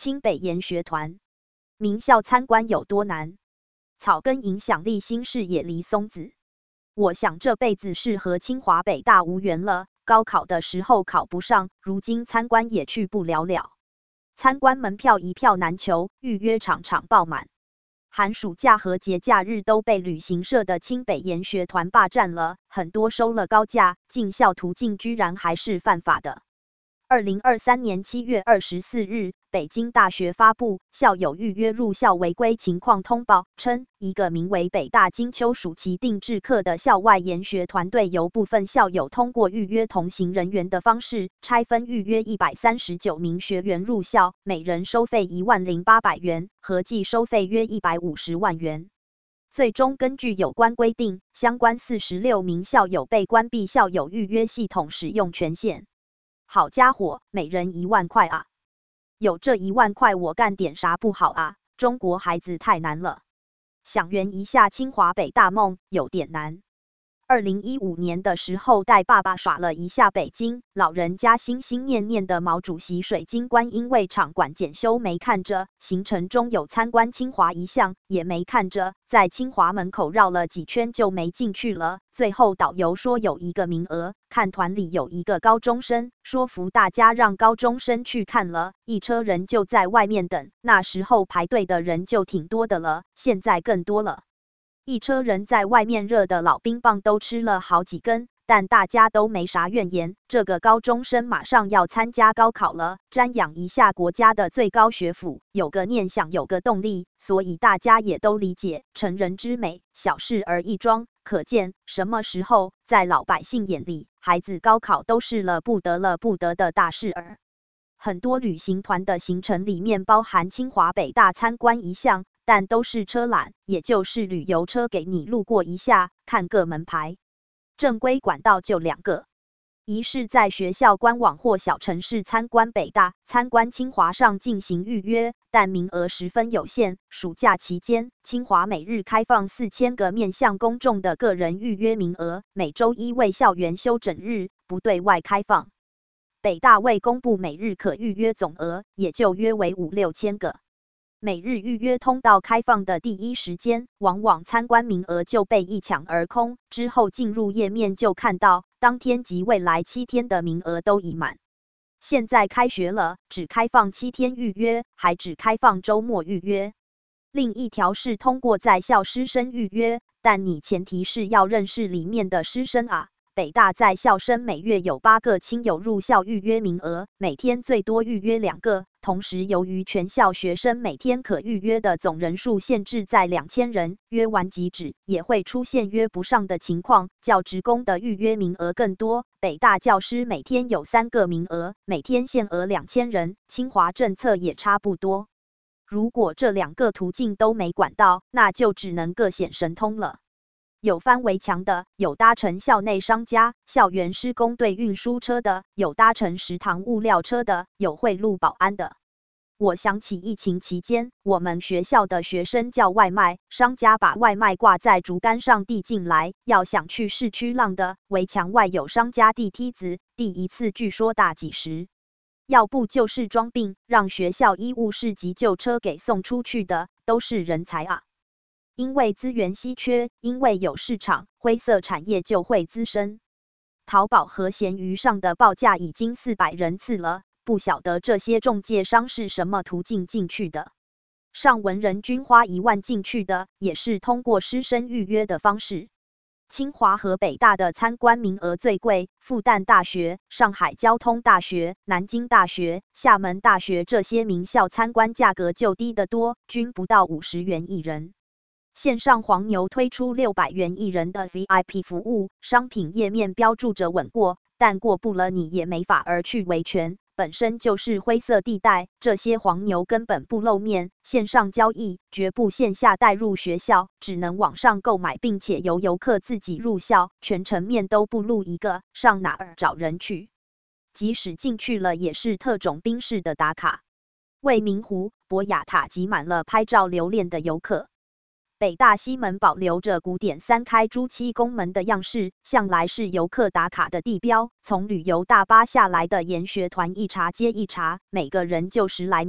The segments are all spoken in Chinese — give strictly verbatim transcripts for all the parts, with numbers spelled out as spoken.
清北研学团，名校参观有多难？草根影响力新视野离松子。我想这辈子是和清华北大无缘了，高考的时候考不上，如今参观也去不了了。参观门票一票难求，预约场场爆满。寒暑假和节假日都被旅行社的清北研学团霸占了，很多收了高价，进校途径居然还是犯法的。二零二三年七月二十四日，北京大学发布校友预约入校违规情况通报，称一个名为北大金秋暑期定制课的校外研学团队由部分校友通过预约同行人员的方式，拆分预约一百三十九名学员入校，每人收费一万零八百元，合计收费约一百五十万元。最终根据有关规定，相关四十六名校友被关闭校友预约系统使用权限。好家伙，每人一万块啊！有这一万块，我干点啥不好啊？中国孩子太难了，想圆一下清华北大梦有点难。二零一五年的时候带爸爸耍了一下北京，老人家心心念念的毛主席水晶棺因为场馆检修没看着，行程中有参观清华一项也没看着，在清华门口绕了几圈就没进去了。最后导游说有一个名额，看团里有一个高中生，说服大家让高中生去看了，一车人就在外面等，那时候排队的人就挺多的了，现在更多了。一车人在外面热的老冰棒都吃了好几根，但大家都没啥怨言。这个高中生马上要参加高考了，瞻仰一下国家的最高学府，有个念想，有个动力，所以大家也都理解成人之美，小事而易装。可见什么时候在老百姓眼里，孩子高考都是了不得了不得的大事儿。很多旅行团的行程里面包含清华北大参观一项，但都是车览，也就是旅游车给你路过一下，看个门牌。正规管道就两个，一是在学校官网或小城市参观北大、参观清华上进行预约，但名额十分有限。暑假期间，清华每日开放四千个面向公众的个人预约名额，每周一为校园休整日，不对外开放。北大未公布每日可预约总额，也就约为五六千个。每日预约通道开放的第一时间，往往参观名额就被一抢而空，之后进入页面就看到，当天及未来七天的名额都已满。现在开学了，只开放七天预约，还只开放周末预约。另一条是通过在校师生预约，但你前提是要认识里面的师生啊。北大在校生每月有八个亲友入校预约名额，每天最多预约两个。同时，由于全校学生每天可预约的总人数限制在两千人，约完即止，也会出现约不上的情况。教职工的预约名额更多，北大教师每天有三个名额，每天限额两千人。清华政策也差不多。如果这两个途径都没管到，那就只能各显神通了。有翻围墙的，有搭乘校内商家、校园施工队运输车的，有搭乘食堂物料车的，有贿赂保安的。我想起疫情期间，我们学校的学生叫外卖，商家把外卖挂在竹竿上递进来，要想去市区浪的，围墙外有商家递梯子，第一次据说大几十。要不就是装病，让学校医务室急救车给送出去的，都是人才啊。因为资源稀缺，因为有市场，灰色产业就会滋生。淘宝和闲鱼上的报价已经四百人次了，不晓得这些中介商是什么途径进去的。上文人均花一万进去的，也是通过师生预约的方式。清华和北大的参观名额最贵，复旦大学、上海交通大学、南京大学、厦门大学这些名校参观价格就低得多，均不到五十元一人。线上黄牛推出六百元一人的 V I P 服务，商品页面标注着稳过，但过不了你也没法儿去维权，本身就是灰色地带，这些黄牛根本不露面，线上交易，绝不线下带入学校，只能网上购买，并且由游客自己入校，全程面都不露一个，上哪儿找人去？即使进去了，也是特种兵式的打卡。未名湖、博雅塔挤满了拍照留恋的游客。北大西门保留着古典三开朱漆宫门的样式，向来是游客打卡的地标。从旅游大巴下来的研学团一查接一查，每个人就十来秒，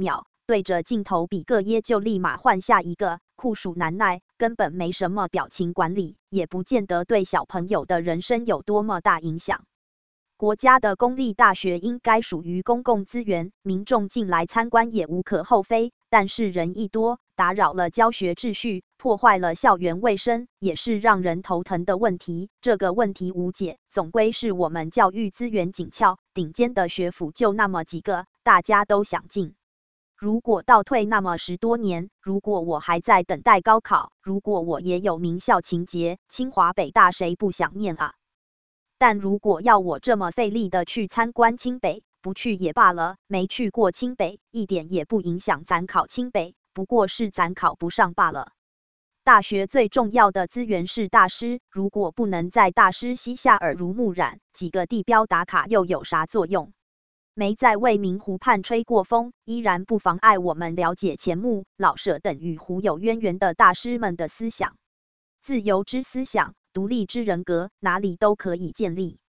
对着镜头比个耶就立马换下一个，酷暑难耐，根本没什么表情管理，也不见得对小朋友的人生有多么大影响。国家的公立大学应该属于公共资源，民众进来参观也无可厚非，但是人一多，打扰了教学秩序，破坏了校园卫生，也是让人头疼的问题。这个问题无解，总归是我们教育资源紧俏，顶尖的学府就那么几个，大家都想进。如果倒退那么十多年，如果我还在等待高考，如果我也有名校情节，清华北大谁不想念啊？但如果要我这么费力的去参观清北，不去也罢了，没去过清北，一点也不影响咱考清北，不过是咱考不上罢了。大学最重要的资源是大师，如果不能在大师膝下耳濡目染，几个地标打卡又有啥作用？没在未名湖畔吹过风，依然不妨碍我们了解钱穆、老舍等与湖有渊源的大师们的思想。自由之思想，独立之人格，哪里都可以建立。